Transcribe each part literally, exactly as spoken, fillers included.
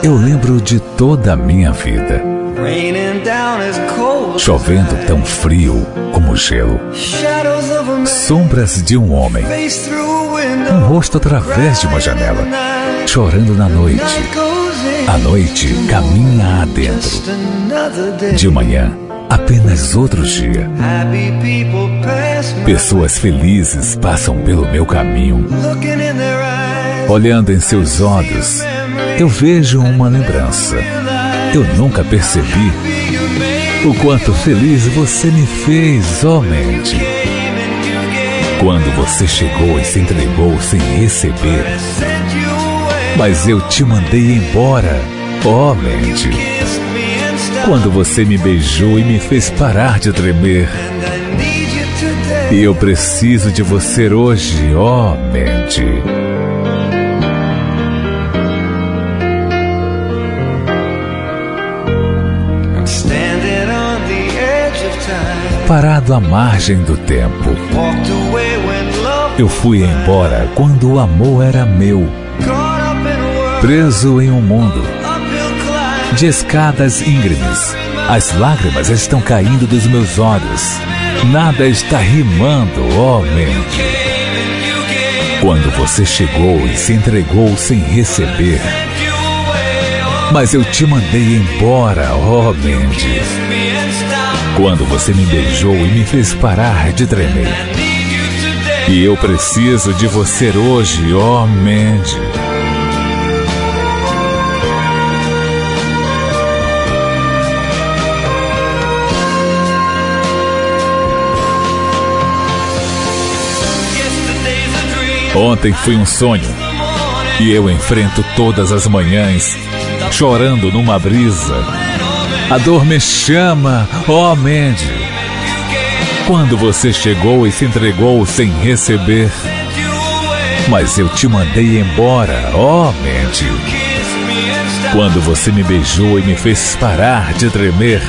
Eu lembro de toda a minha vida, chovendo tão frio como gelo, sombras de um homem, um rosto através de uma janela, chorando na noite. A noite caminha adentro. De manhã, apenas outro dia. Pessoas felizes passam pelo meu caminho. Olhando em seus olhos, eu vejo uma lembrança. Eu nunca percebi o quanto feliz você me fez, ó mente. Quando você chegou e se entregou sem receber, mas eu te mandei embora, ó mente. Quando você me beijou e me fez parar de tremer, e eu preciso de você hoje, ó mente. Parado à margem do tempo, eu fui embora quando o amor era meu. Preso em um mundo de escadas íngremes, as lágrimas estão caindo dos meus olhos. Nada está rimando, ó mente. Quando você chegou e se entregou sem receber, mas eu te mandei embora, ó mente. Quando você me beijou e me fez parar de tremer, e eu preciso de você hoje, ó mente. Ontem foi um sonho, e eu enfrento todas as manhãs, chorando numa brisa. A dor me chama, ó mente. Quando você chegou e se entregou sem receber, mas eu te mandei embora, ó mente. Quando você me beijou e me fez parar de tremer,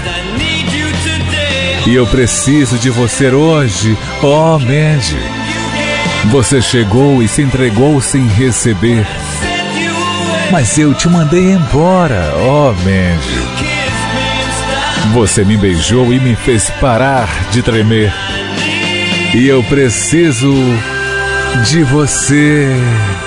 e eu preciso de você hoje, ó mente. Você chegou e se entregou sem receber, mas eu te mandei embora, ó mente. Você me beijou e me fez parar de tremer, e eu preciso de você.